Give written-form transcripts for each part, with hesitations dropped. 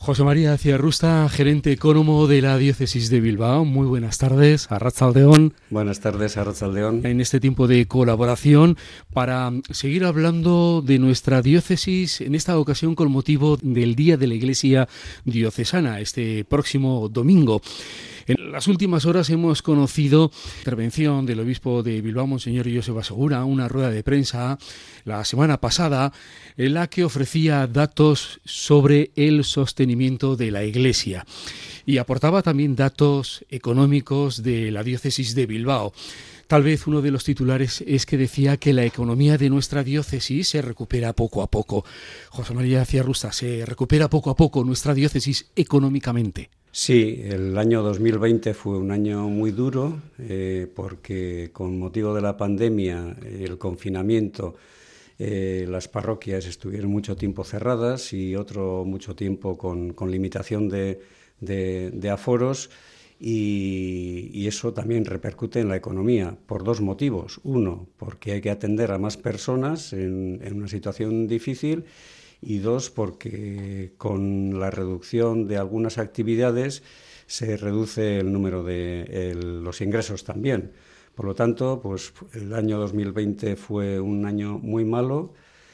José María Ciarrusta, gerente económico de la Diócesis de Bilbao. Muy buenas tardes, Arratsaldeon. Buenas tardes, Arratsaldeon. En este tiempo de colaboración para seguir hablando de nuestra diócesis, en esta ocasión con motivo del Día de la Iglesia Diocesana, este próximo domingo. En las últimas horas hemos conocido la intervención del obispo de Bilbao, Monseñor Joseba Segura, una rueda de prensa la semana pasada en la que ofrecía datos sobre el sostenimiento de la Iglesia y aportaba también datos económicos de la diócesis de Bilbao. Tal vez uno de los titulares es que decía que la economía de nuestra diócesis se recupera poco a poco. José María Ciarrusta, ¿se recupera poco a poco nuestra diócesis económicamente? Sí, el año 2020 fue un año muy duro porque con motivo de la pandemia, el confinamiento, las parroquias estuvieron mucho tiempo cerradas y otro mucho tiempo con limitación de aforos y eso también repercute en la economía por dos motivos. Uno, porque hay que atender a más personas en una situación difícil. Y dos, porque con la reducción de algunas actividades se reduce el número de los ingresos también. Por lo tanto, pues el año 2020 fue un año muy malo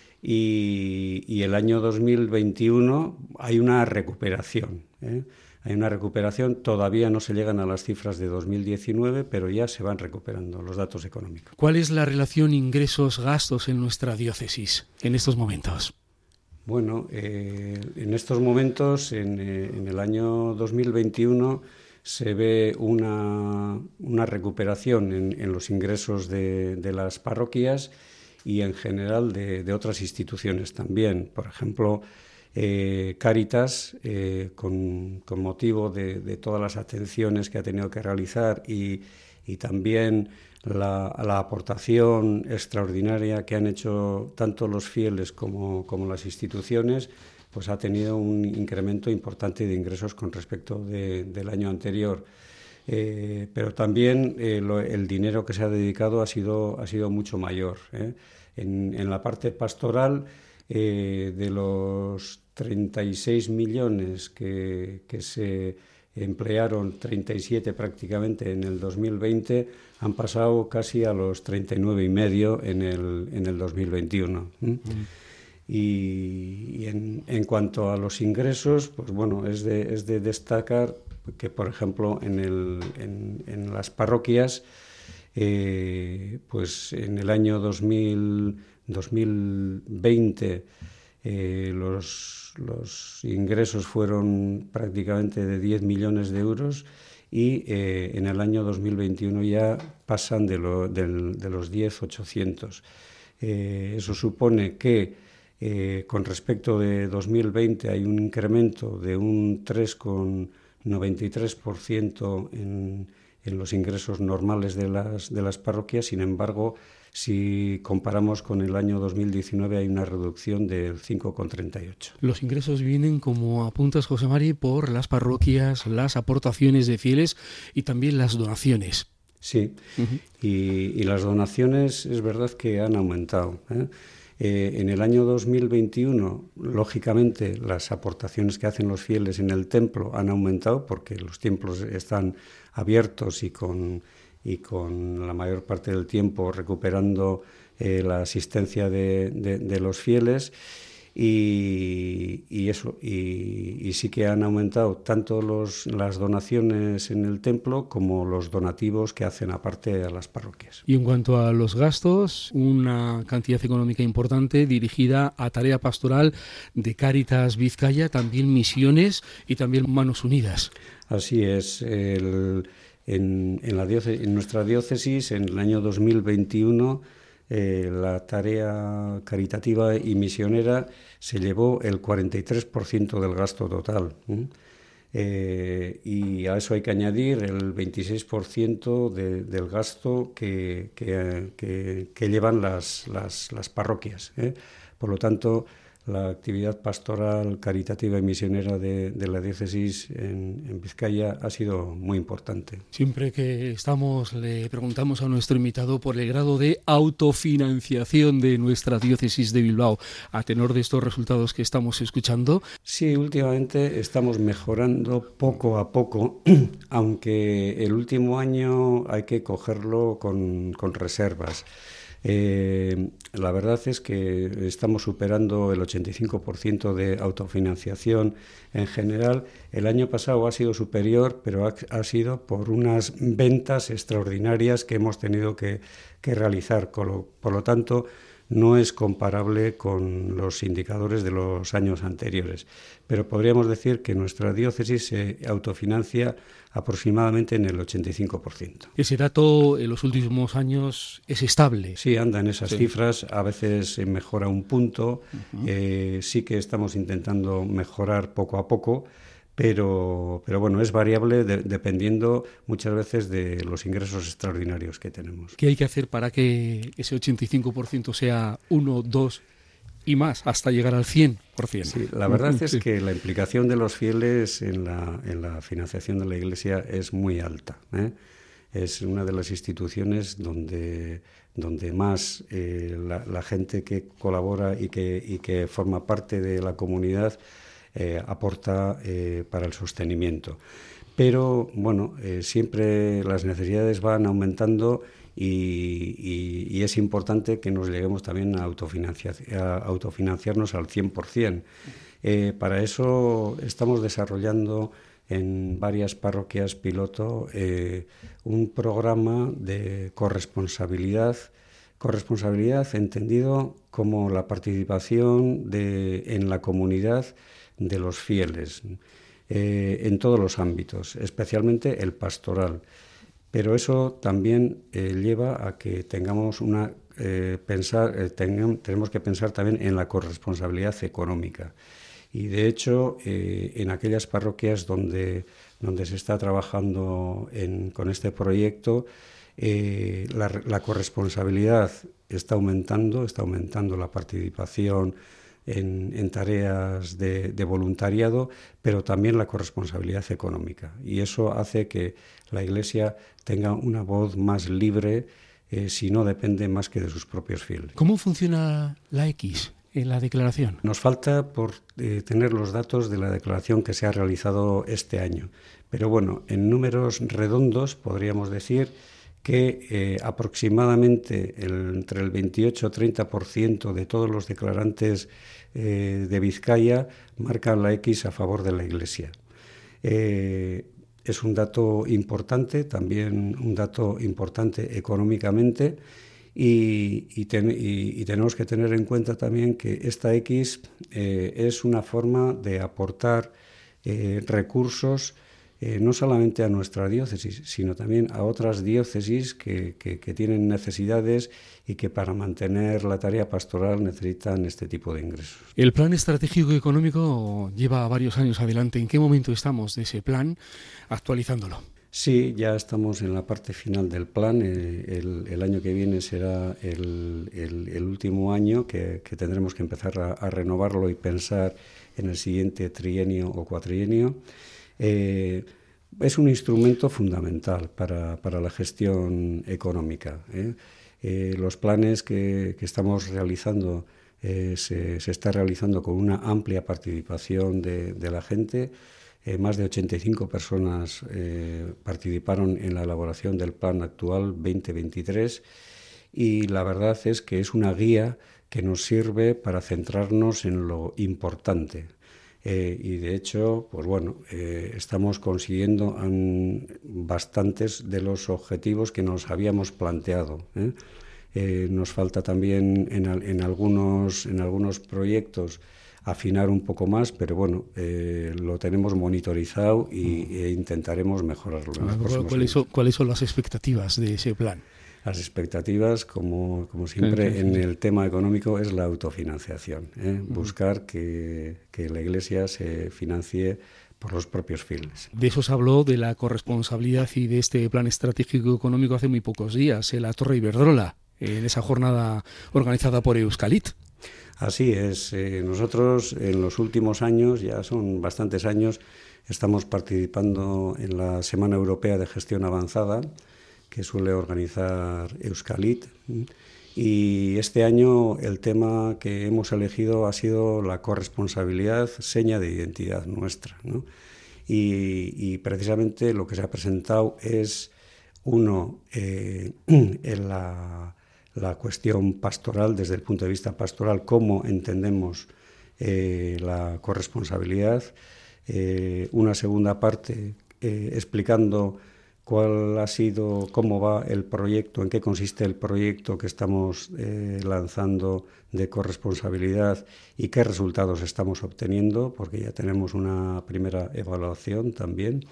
y el año 2021 hay una recuperación. Hay una recuperación, todavía no se llegan a las cifras de 2019, pero ya se van recuperando los datos económicos. ¿Cuál es la relación ingresos-gastos en nuestra diócesis en estos momentos? Bueno, en estos momentos, en el año 2021, se ve una recuperación en los ingresos de las parroquias y en general de otras instituciones también. Por ejemplo, Cáritas, con motivo de todas las atenciones que ha tenido que realizar y también la aportación extraordinaria que han hecho tanto los fieles como las instituciones, pues ha tenido un incremento importante de ingresos con respecto del año anterior. Pero también el dinero que se ha dedicado ha sido mucho mayor. En la parte pastoral, de los 36 millones que se emplearon, 37 prácticamente en el 2020, han pasado casi a los 39,5 en el 2021. Y en cuanto a los ingresos, pues bueno, es de destacar que, por ejemplo, en las parroquias, pues en el año 2020 los ingresos fueron prácticamente de 10 millones de euros y en el año 2021 ya pasan de los 10.800. Eso supone que con respecto de 2020 hay un incremento de un 3,93% en los ingresos normales de las parroquias. Sin embargo, si comparamos con el año 2019 hay una reducción del 5,38. Los ingresos vienen, como apuntas, José Mari, por las parroquias, las aportaciones de fieles y también las donaciones. Sí, y las donaciones es verdad que han aumentado. En el año 2021, lógicamente, las aportaciones que hacen los fieles en el templo han aumentado porque los templos están abiertos y con la mayor parte del tiempo recuperando la asistencia de los fieles y sí que han aumentado tanto las donaciones en el templo como los donativos que hacen aparte a las parroquias. Y en cuanto a los gastos, una cantidad económica importante dirigida a tarea pastoral de Cáritas Vizcaya, también misiones y también Manos Unidas. Así es. En nuestra diócesis, en el año 2021, la tarea caritativa y misionera se llevó el 43% del gasto total. Y a eso hay que añadir el 26% del gasto que llevan las parroquias. Por lo tanto, la actividad pastoral, caritativa y misionera de la diócesis en Vizcaya ha sido muy importante. Siempre que estamos le preguntamos a nuestro invitado por el grado de autofinanciación de nuestra diócesis de Bilbao, a tenor de estos resultados que estamos escuchando. Sí, últimamente estamos mejorando poco a poco, aunque el último año hay que cogerlo con reservas. La verdad es que estamos superando el 85% de autofinanciación en general. El año pasado ha sido superior, pero ha sido por unas ventas extraordinarias que hemos tenido que realizar. Por lo tanto, no es comparable con los indicadores de los años anteriores, pero podríamos decir que nuestra diócesis se autofinancia aproximadamente en el 85%. Ese dato en los últimos años es estable. Sí, anda en esas cifras, a veces mejora un punto, sí que estamos intentando mejorar poco a poco, pero bueno, es variable dependiendo muchas veces de los ingresos extraordinarios que tenemos. ¿Qué hay que hacer para que ese 85% sea 1, 2 y más, hasta llegar al 100%? Sí, la verdad es que la implicación de los fieles en la financiación de la Iglesia es muy alta, ¿eh? Es una de las instituciones donde más la gente que colabora y que forma parte de la comunidad aporta para el sostenimiento. Pero bueno, siempre las necesidades van aumentando y es importante que nos lleguemos también a autofinanciarnos al 100%. Para eso estamos desarrollando en varias parroquias piloto un programa de corresponsabilidad entendido como la participación en la comunidad de los fieles, en todos los ámbitos, especialmente el pastoral. Pero eso también lleva a que tengamos tenemos que pensar también en la corresponsabilidad económica. Y de hecho, en aquellas parroquias donde se está trabajando con este proyecto, la corresponsabilidad está aumentando la participación en tareas de voluntariado, pero también la corresponsabilidad económica. Y eso hace que la Iglesia tenga una voz más libre, si no depende más que de sus propios fieles. ¿Cómo funciona la X en la declaración? Nos falta por tener los datos de la declaración que se ha realizado este año. Pero bueno, en números redondos podríamos decir que aproximadamente entre el 28 y 30% de todos los declarantes de Vizcaya marcan la X a favor de la Iglesia. Es un dato importante, también un dato importante económicamente, y tenemos que tener en cuenta también que esta X es una forma de aportar recursos no solamente a nuestra diócesis, sino también a otras diócesis que tienen necesidades y que para mantener la tarea pastoral necesitan este tipo de ingresos. El plan estratégico económico lleva varios años adelante. ¿En qué momento estamos de ese plan actualizándolo? Sí, ya estamos en la parte final del plan. El año que viene será el último año que tendremos que empezar a renovarlo y pensar en el siguiente trienio o cuatrienio. Es un instrumento fundamental para la gestión económica. Los planes que estamos realizando se está realizando con una amplia participación de la gente. Más de 85 personas participaron en la elaboración del plan actual 2023 y la verdad es que es una guía que nos sirve para centrarnos en lo importante. Y de hecho, pues bueno, estamos consiguiendo bastantes de los objetivos que nos habíamos planteado. Nos falta también en algunos proyectos afinar un poco más, pero bueno, lo tenemos monitorizado e intentaremos mejorarlo. ¿Cuáles son las expectativas de ese plan? Las expectativas, como siempre, en el tema económico es la autofinanciación. Buscar que la Iglesia se financie por los propios fieles. De eso se habló, de la corresponsabilidad y de este plan estratégico económico hace muy pocos días, en la Torre Iberdrola, en esa jornada organizada por Euskalit. Así es. Nosotros en los últimos años, ya son bastantes años, estamos participando en la Semana Europea de Gestión Avanzada, que suele organizar Euskalit. Y este año el tema que hemos elegido ha sido la corresponsabilidad, seña de identidad nuestra, ¿no? Y precisamente lo que se ha presentado es, uno, en la cuestión pastoral, desde el punto de vista pastoral, cómo entendemos la corresponsabilidad. Una segunda parte explicando cuál ha sido, cómo va el proyecto, en qué consiste el proyecto que estamos lanzando de corresponsabilidad y qué resultados estamos obteniendo, porque ya tenemos una primera evaluación también.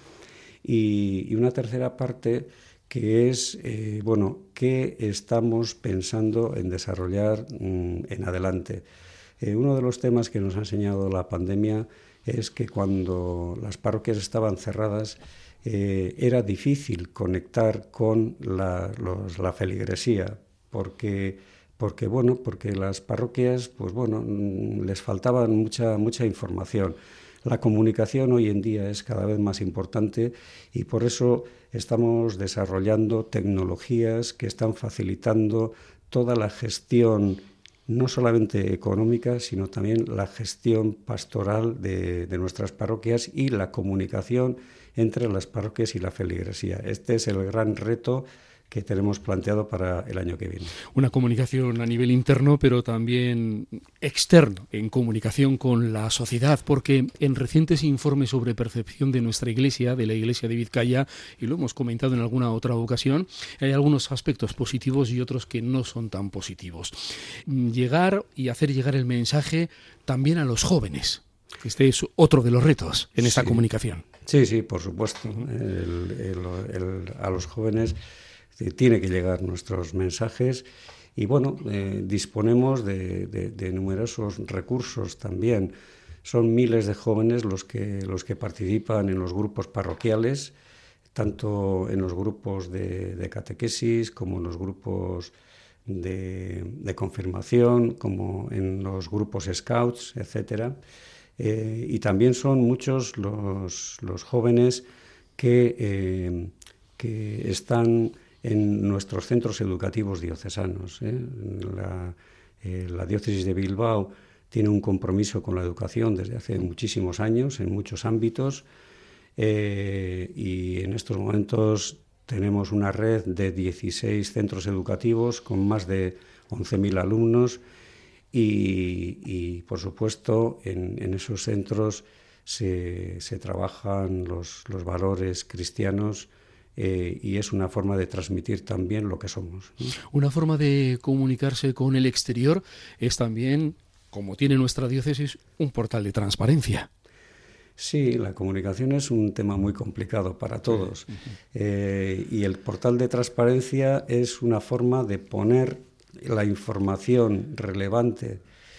Y una tercera parte que es, qué estamos pensando en desarrollar en adelante. Uno de los temas que nos ha enseñado la pandemia es que cuando las parroquias estaban cerradas, era difícil conectar con la feligresía, porque las parroquias, les faltaba mucha información. La comunicación hoy en día es cada vez más importante y por eso estamos desarrollando tecnologías que están facilitando toda la gestión, no solamente económica, sino también la gestión pastoral de nuestras parroquias y la comunicación entre las parroquias y la feligresía. Este es el gran reto que tenemos planteado para el año que viene. Una comunicación a nivel interno, pero también externo, en comunicación con la sociedad, porque en recientes informes sobre percepción de nuestra Iglesia, de la Iglesia de Vizcaya, y lo hemos comentado en alguna otra ocasión, hay algunos aspectos positivos y otros que no son tan positivos. Llegar y hacer llegar el mensaje también a los jóvenes. Este es otro de los retos en esta comunicación. Sí, por supuesto. A los jóvenes tiene que llegar nuestros mensajes y disponemos de numerosos recursos también. Son miles de jóvenes los que participan en los grupos parroquiales, tanto en los grupos de catequesis como en los grupos de confirmación, como en los grupos scouts, etcétera. Y también son muchos los jóvenes que están en nuestros centros educativos diocesanos. La diócesis de Bilbao tiene un compromiso con la educación desde hace muchísimos años, en muchos ámbitos, y en estos momentos tenemos una red de 16 centros educativos con más de 11.000 alumnos y por supuesto, en esos centros se trabajan los valores cristianos. Y es una forma de transmitir también lo que somos, ¿no? Una forma de comunicarse con el exterior es también, como tiene nuestra diócesis, un portal de transparencia. Sí, la comunicación es un tema muy complicado para todos. Y el portal de transparencia es una forma de poner la información relevante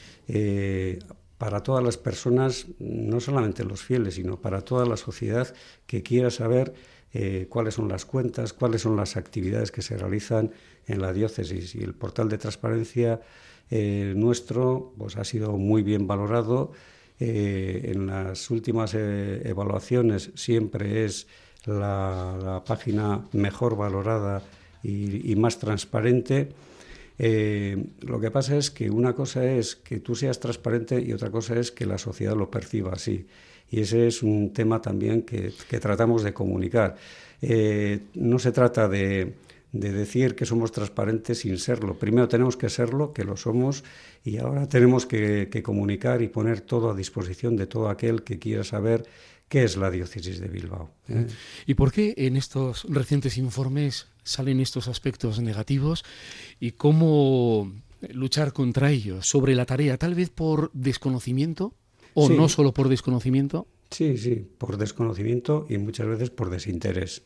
para todas las personas, no solamente los fieles, sino para toda la sociedad que quiera saber cuáles son las cuentas, cuáles son las actividades que se realizan en la diócesis. Y el portal de transparencia nuestro ha sido muy bien valorado. En las últimas evaluaciones siempre es la página mejor valorada y más transparente. Lo que pasa es que una cosa es que tú seas transparente y otra cosa es que la sociedad lo perciba así. Y ese es un tema también que tratamos de comunicar. No se trata de decir que somos transparentes sin serlo. Primero tenemos que serlo, que lo somos, y ahora tenemos que comunicar y poner todo a disposición de todo aquel que quiera saber qué es la diócesis de Bilbao. ¿Y por qué en estos recientes informes salen estos aspectos negativos y cómo luchar contra ellos? ¿Sobre la tarea, tal vez por desconocimiento? ¿O sí, no solo por desconocimiento? Sí, por desconocimiento y muchas veces por desinterés.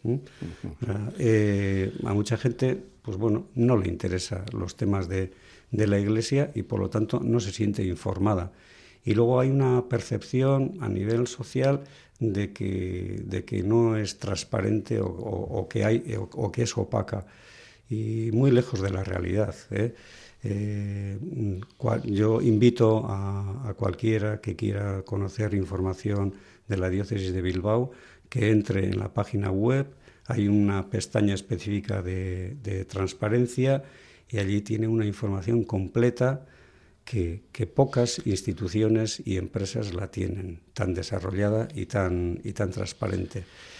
A mucha gente, no le interesan los temas de la Iglesia y por lo tanto no se siente informada. Y luego hay una percepción a nivel social de que no es transparente o que es opaca y muy lejos de la realidad. Yo invito a cualquiera que quiera conocer información de la diócesis de Bilbao que entre en la página web. Hay una pestaña específica de transparencia y allí tiene una información completa que pocas instituciones y empresas la tienen, tan desarrollada y tan transparente.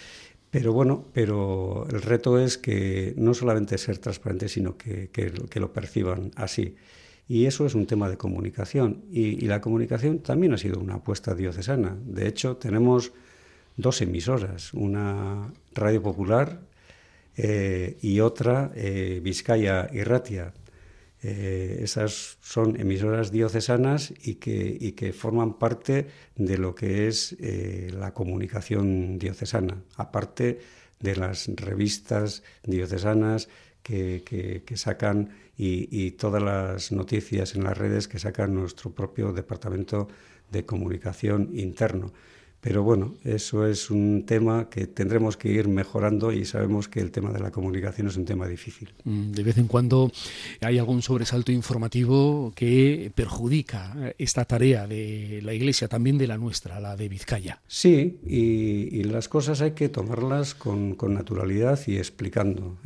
Pero el reto es que no solamente ser transparente, sino que lo perciban así. Y eso es un tema de comunicación. Y la comunicación también ha sido una apuesta diocesana. De hecho, tenemos 2 emisoras, una Radio Popular y otra Bizkaia Irratia. Esas son emisoras diocesanas y que forman parte de lo que es la comunicación diocesana, aparte de las revistas diocesanas que sacan y todas las noticias en las redes que saca nuestro propio departamento de comunicación interno. Pero bueno, eso es un tema que tendremos que ir mejorando y sabemos que el tema de la comunicación es un tema difícil. De vez en cuando hay algún sobresalto informativo que perjudica esta tarea de la Iglesia, también de la nuestra, la de Vizcaya. Sí, y las cosas hay que tomarlas con naturalidad y explicando.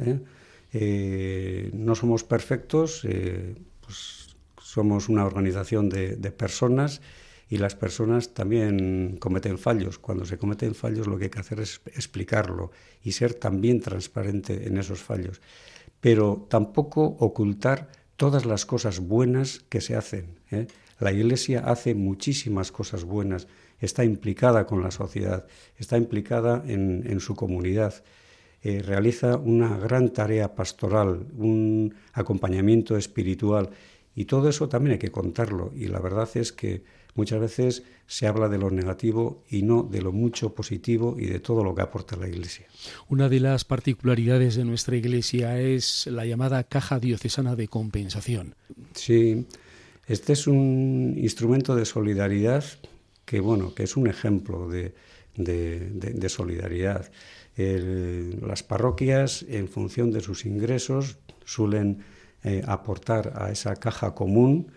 No somos perfectos, pues somos una organización de personas. Y las personas también cometen fallos. Cuando se cometen fallos lo que hay que hacer es explicarlo y ser también transparente en esos fallos. Pero tampoco ocultar todas las cosas buenas que se hacen. La Iglesia hace muchísimas cosas buenas, está implicada con la sociedad, está implicada en su comunidad. Realiza una gran tarea pastoral, un acompañamiento espiritual. Y todo eso también hay que contarlo. Y la verdad es que muchas veces se habla de lo negativo y no de lo mucho positivo y de todo lo que aporta la Iglesia. Una de las particularidades de nuestra Iglesia es la llamada Caja Diocesana de Compensación. Sí, este es un instrumento de solidaridad que es un ejemplo de solidaridad. Las parroquias, en función de sus ingresos, suelen aportar a esa caja común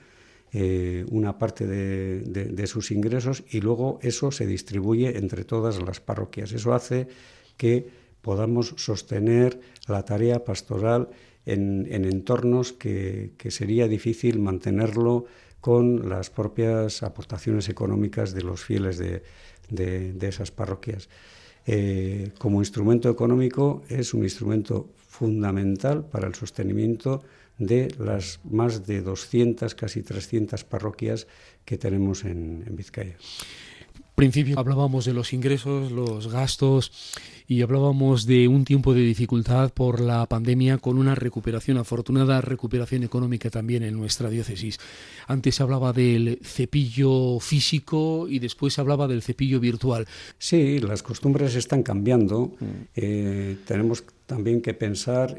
una parte de sus ingresos y luego eso se distribuye entre todas las parroquias. Eso hace que podamos sostener la tarea pastoral en entornos que sería difícil mantenerlo con las propias aportaciones económicas de los fieles de esas parroquias. Como instrumento económico es un instrumento fundamental para el sostenimiento de las más de 200, casi 300 parroquias que tenemos en Vizcaya. Al principio hablábamos de los ingresos, los gastos y hablábamos de un tiempo de dificultad por la pandemia con una afortunada recuperación económica también en nuestra diócesis. Antes se hablaba del cepillo físico y después se hablaba del cepillo virtual. Sí, las costumbres están cambiando. Tenemos también que pensar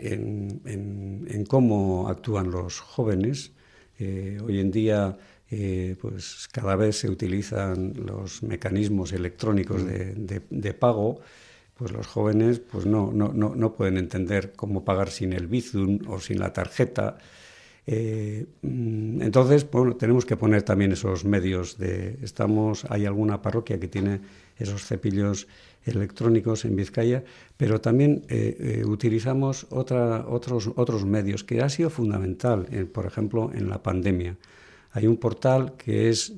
en cómo actúan los jóvenes. Hoy en día pues cada vez se utilizan los mecanismos electrónicos de pago. Pues los jóvenes pues no pueden entender cómo pagar sin el Bizum o sin la tarjeta. Entonces, tenemos que poner también esos medios. Hay alguna parroquia que tiene esos cepillos electrónicos en Vizcaya, pero también utilizamos otros medios que ha sido fundamental, por ejemplo, en la pandemia. Hay un portal que es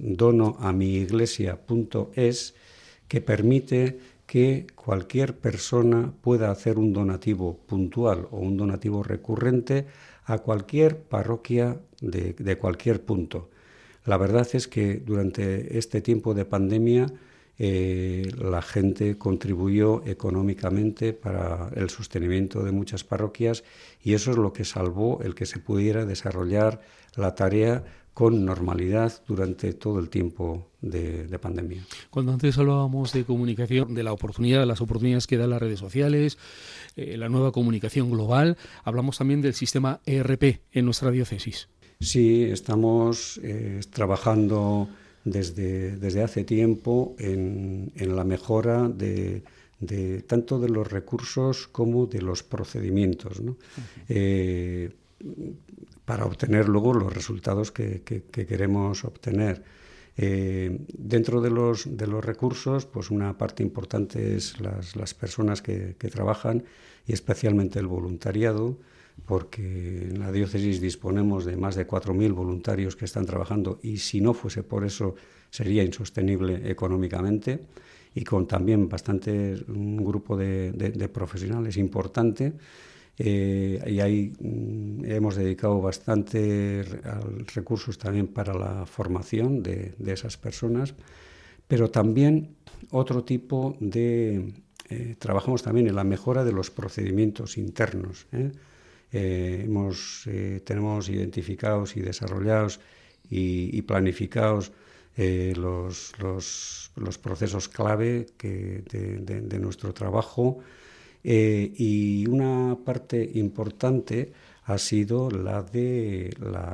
donoamiiglesia.es que permite que cualquier persona pueda hacer un donativo puntual o un donativo recurrente a cualquier parroquia de cualquier punto. La verdad es que durante este tiempo de pandemia la gente contribuyó económicamente para el sostenimiento de muchas parroquias y eso es lo que salvó el que se pudiera desarrollar la tarea con normalidad durante todo el tiempo de pandemia. Cuando antes hablábamos de comunicación, de las oportunidades que dan las redes sociales, la nueva comunicación global, hablamos también del sistema ERP en nuestra diócesis. Sí, estamos trabajando desde hace tiempo en la mejora de tanto de los recursos como de los procedimientos, ¿no? para obtener luego los resultados que queremos obtener. Dentro de los recursos, pues una parte importante es las personas que trabajan y especialmente el voluntariado, porque en la diócesis disponemos de más de 4.000 voluntarios que están trabajando y si no fuese por eso sería insostenible económicamente, y con también un grupo de profesionales importante. Y ahí hemos dedicado bastante recursos también para la formación de esas personas, pero también otro tipo de... trabajamos también en la mejora de los procedimientos internos. Tenemos identificados y desarrollados y planificados los procesos clave de nuestro trabajo. Y una parte importante ha sido la de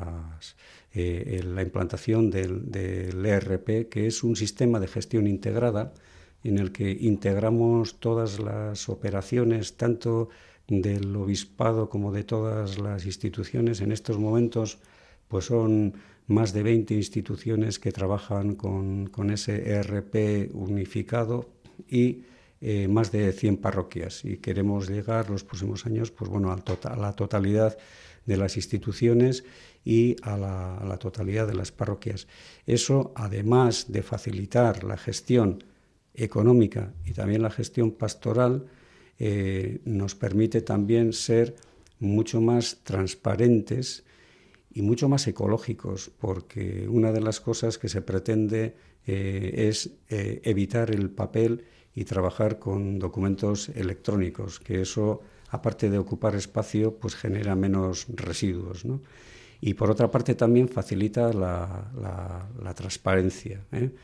la implantación del ERP, que es un sistema de gestión integrada en el que integramos todas las operaciones, tanto del obispado como de todas las instituciones. En estos momentos pues son más de 20 instituciones que trabajan con ese ERP unificado y más de 100 parroquias, y queremos llegar los próximos años pues bueno, a la totalidad de las instituciones y a la totalidad de las parroquias. Eso, además de facilitar la gestión económica y también la gestión pastoral, nos permite también ser mucho más transparentes y mucho más ecológicos, porque una de las cosas que se pretende es evitar el papel y trabajar con documentos electrónicos, que eso, aparte de ocupar espacio, pues genera menos residuos, ¿no? Y por otra parte también facilita la transparencia,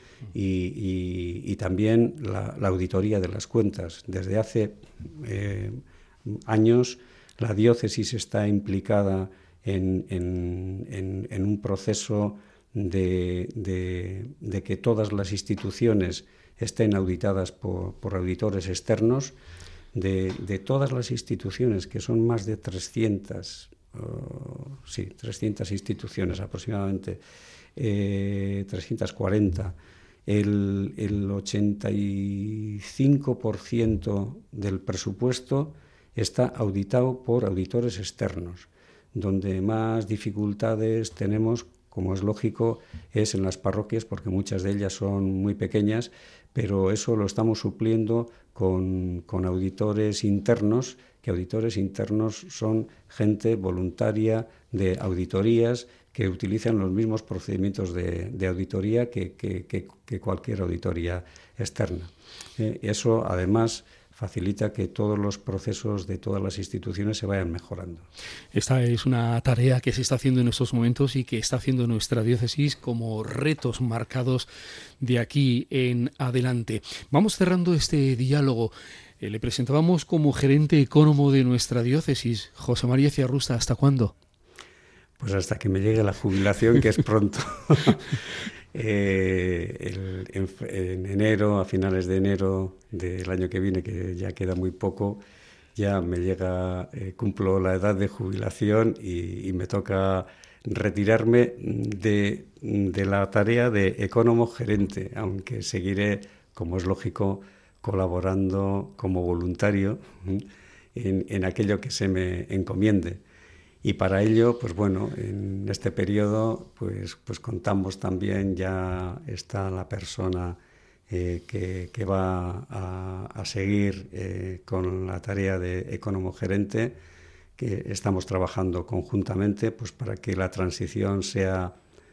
y también la auditoría de las cuentas. Desde hace años la diócesis está implicada en un proceso de que todas las instituciones estén auditadas por auditores externos. De todas las instituciones, que son más de 300 instituciones aproximadamente, 340, el 85% del presupuesto está auditado por auditores externos. Donde más dificultades tenemos, como es lógico, es en las parroquias, porque muchas de ellas son muy pequeñas, pero eso lo estamos supliendo con auditores internos, que auditores internos son gente voluntaria de auditorías que utilizan los mismos procedimientos de auditoría que cualquier auditoría externa. Eso, además, facilita que todos los procesos de todas las instituciones se vayan mejorando. Esta es una tarea que se está haciendo en estos momentos y que está haciendo nuestra diócesis como retos marcados de aquí en adelante. Vamos cerrando este diálogo. Le presentábamos como gerente económico de nuestra diócesis. José María Ciarrusta, ¿hasta cuándo? Pues hasta que me llegue la jubilación, que es pronto. En enero, a finales de enero del año que viene, que ya queda muy poco, ya me llega, cumplo la edad de jubilación y me toca retirarme de la tarea de ecónomo gerente, aunque seguiré, como es lógico, colaborando como voluntario en aquello que se me encomiende. Y para ello, pues bueno, en este periodo pues contamos también, ya está la persona que va a seguir con la tarea de ecónomo gerente, que estamos trabajando conjuntamente pues para que la transición sea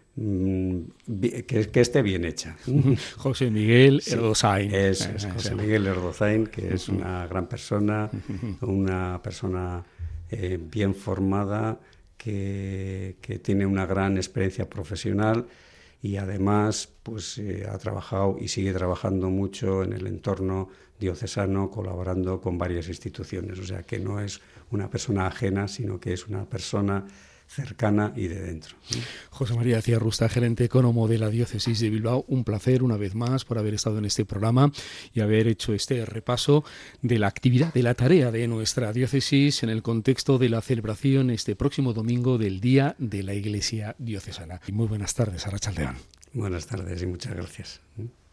que esté bien hecha. José Miguel Erdozain. Es José Miguel Erdozain, que es una gran persona, una persona bien formada, que tiene una gran experiencia profesional y además pues ha trabajado y sigue trabajando mucho en el entorno diocesano, colaborando con varias instituciones. O sea que no es una persona ajena, sino que es una persona cercana y de dentro. José María Ciarrusta, gerente ecónomo de la Diócesis de Bilbao, un placer una vez más por haber estado en este programa y haber hecho este repaso de la actividad, de la tarea de nuestra diócesis en el contexto de la celebración este próximo domingo del Día de la Iglesia Diocesana. Y muy buenas tardes, Arratsaldeon. Buenas tardes y muchas gracias.